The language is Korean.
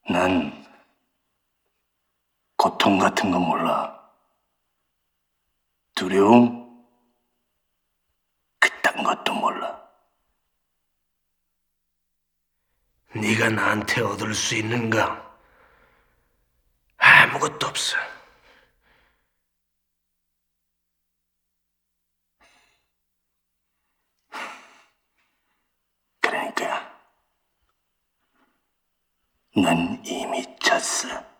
난 고통 같은 건 몰라. 두려움? 그딴 것도 몰라. 네가 나한테 얻을 수 있는 거 아무것도 없어. 그러니까 난 이미 졌어.